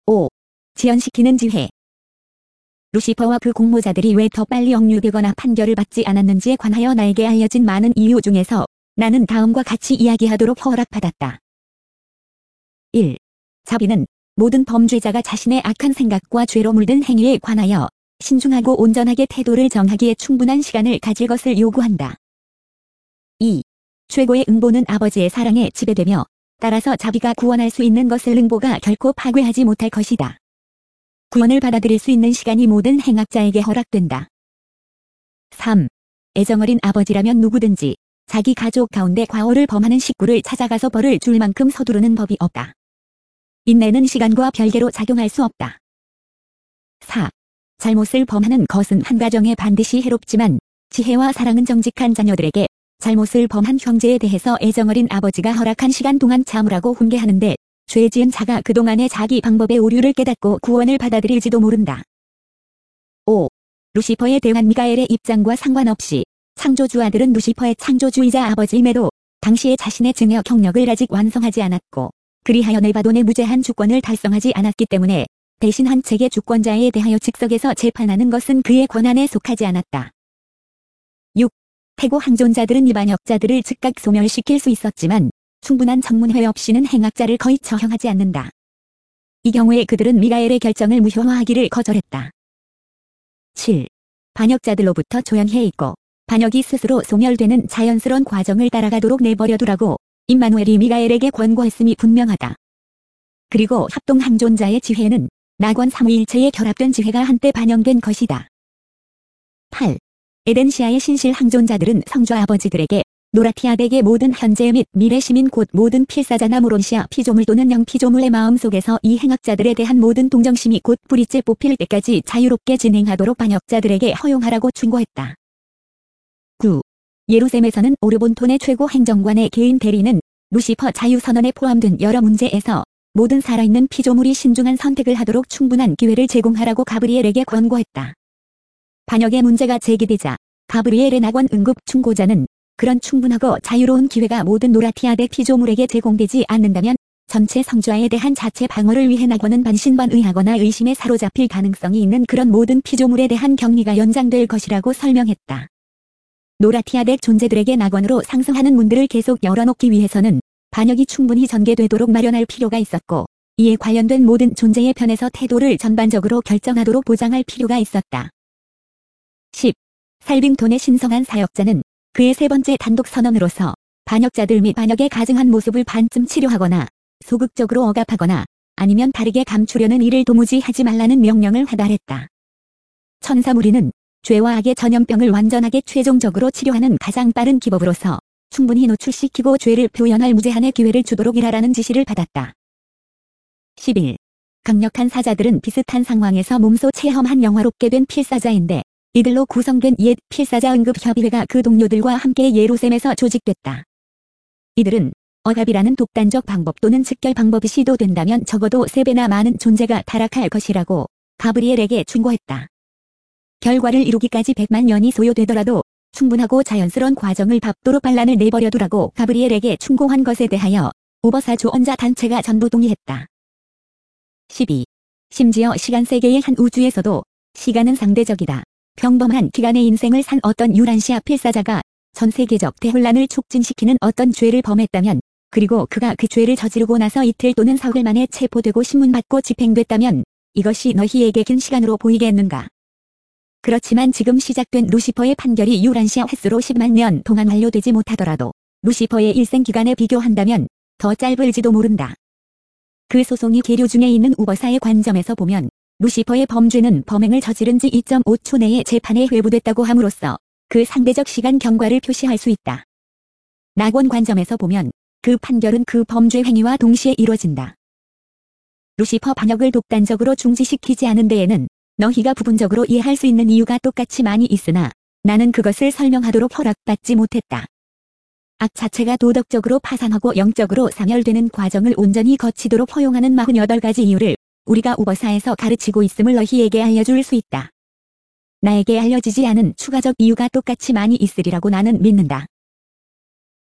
5. 지연시키는 지혜. 루시퍼와 그 공모자들이 왜 더 빨리 억류되거나 판결을 받지 않았는지에 관하여 나에게 알려진 많은 이유 중에서 나는 다음과 같이 이야기하도록 허락받았다. 1. 자비는 모든 범죄자가 자신의 악한 생각과 죄로 물든 행위에 관하여 신중하고 온전하게 태도를 정하기에 충분한 시간을 가질 것을 요구한다. 2. 최고의 응보는 아버지의 사랑에 지배되며 따라서 자비가 구원할 수 있는 것을 응보가 결코 파괴하지 못할 것이다. 구원을 받아들일 수 있는 시간이 모든 행악자에게 허락된다. 3. 애정어린 아버지라면 누구든지 자기 가족 가운데 과오를 범하는 식구를 찾아가서 벌을 줄 만큼 서두르는 법이 없다. 인내는 시간과 별개로 작용할 수 없다. 4. 잘못을 범하는 것은 한 가정에 반드시 해롭지만 지혜와 사랑은 정직한 자녀들에게 잘못을 범한 형제에 대해서 애정어린 아버지가 허락한 시간 동안 참으라고 훈계하는데 죄 지은 자가 그동안의 자기 방법의 오류를 깨닫고 구원을 받아들일지도 모른다. 5. 루시퍼에 대한 미가엘의 입장과 상관없이 창조주 아들은 루시퍼의 창조주이자 아버지임에도 당시에 자신의 증여 경력을 아직 완성하지 않았고 그리하여 네바돈의 무제한 주권을 달성하지 않았기 때문에 대신 한 책의 주권자에 대하여 즉석에서 재판하는 것은 그의 권한에 속하지 않았다. 6. 태고 항존자들은 이반역자들을 즉각 소멸시킬 수 있었지만 충분한 청문회 없이는 행악자를 거의 처형하지 않는다. 이 경우에 그들은 미가엘의 결정을 무효화하기를 거절했다. 7. 반역자들로부터 조연해 있고 반역이 스스로 소멸되는 자연스러운 과정을 따라가도록 내버려두라고 임마누엘이 미가엘에게 권고했음이 분명하다. 그리고 합동 항존자의 지혜는 낙원 삼위일체의 결합된 지혜가 한때 반영된 것이다. 8. 에덴시아의 신실 항존자들은 성주 아버지들에게 노라티아덱의 모든 현재 및 미래 시민 곧 모든 필사자나 모론시아 피조물 또는 영피조물의 마음속에서 이 행악자들에 대한 모든 동정심이 곧 뿌리째 뽑힐 때까지 자유롭게 진행하도록 반역자들에게 허용하라고 충고했다. 9. 예루셈에서는 오르본톤의 최고 행정관의 개인 대리는 루시퍼 자유선언에 포함된 여러 문제에서 모든 살아있는 피조물이 신중한 선택을 하도록 충분한 기회를 제공하라고 가브리엘에게 권고했다. 반역의 문제가 제기되자 가브리엘의 낙원 응급 충고자는 그런 충분하고 자유로운 기회가 모든 노라티아덱 피조물에게 제공되지 않는다면 전체 성주아에 대한 자체 방어를 위해 낙원은 반신반의하거나 의심에 사로잡힐 가능성이 있는 그런 모든 피조물에 대한 격리가 연장될 것이라고 설명했다. 노라티아덱 존재들에게 낙원으로 상승하는 문들을 계속 열어놓기 위해서는 반역이 충분히 전개되도록 마련할 필요가 있었고 이에 관련된 모든 존재의 편에서 태도를 전반적으로 결정하도록 보장할 필요가 있었다. 10. 살빙톤의 신성한 사역자는 그의 세 번째 단독 선언으로서 반역자들 및 반역에 가증한 모습을 반쯤 치료하거나 소극적으로 억압하거나 아니면 다르게 감추려는 일을 도무지 하지 말라는 명령을 하달했다. 천사무리는 죄와 악의 전염병을 완전하게 최종적으로 치료하는 가장 빠른 기법으로서 충분히 노출시키고 죄를 표현할 무제한의 기회를 주도록 일하라는 지시를 받았다. 11. 강력한 사자들은 비슷한 상황에서 몸소 체험한 영화롭게 된 필사자인데 이들로 구성된 옛 필사자 응급협의회가 그 동료들과 함께 예루셈에서 조직됐다. 이들은 억압이라는 독단적 방법 또는 즉결 방법이 시도된다면 적어도 3배나 많은 존재가 타락할 것이라고 가브리엘에게 충고했다. 결과를 이루기까지 100만 년이 소요되더라도 충분하고 자연스러운 과정을 밟도록 반란을 내버려두라고 가브리엘에게 충고한 것에 대하여 오버사 조언자 단체가 전부 동의했다. 12. 심지어 시간 세계의 한 우주에서도 시간은 상대적이다. 평범한 기간의 인생을 산 어떤 유란시아 필사자가 전 세계적 대혼란을 촉진시키는 어떤 죄를 범했다면 그리고 그가 그 죄를 저지르고 나서 이틀 또는 사흘 만에 체포되고 신문받고 집행됐다면 이것이 너희에게 긴 시간으로 보이겠는가? 그렇지만 지금 시작된 루시퍼의 판결이 유란시아 횟수로 10만 년 동안 완료되지 못하더라도 루시퍼의 일생 기간에 비교한다면 더 짧을지도 모른다. 그 소송이 계류 중에 있는 우버사의 관점에서 보면 루시퍼의 범죄는 범행을 저지른 지 2.5초 내에 재판에 회부됐다고 함으로써 그 상대적 시간 경과를 표시할 수 있다. 낙원 관점에서 보면 그 판결은 그 범죄 행위와 동시에 이루어진다. 루시퍼 반역을 독단적으로 중지시키지 않은 데에는 너희가 부분적으로 이해할 수 있는 이유가 똑같이 많이 있으나 나는 그것을 설명하도록 허락받지 못했다. 악 자체가 도덕적으로 파산하고 영적으로 사멸되는 과정을 온전히 거치도록 허용하는 48가지 이유를 우리가 우버사에서 가르치고 있음을 너희에게 알려줄 수 있다. 나에게 알려지지 않은 추가적 이유가 똑같이 많이 있으리라고 나는 믿는다.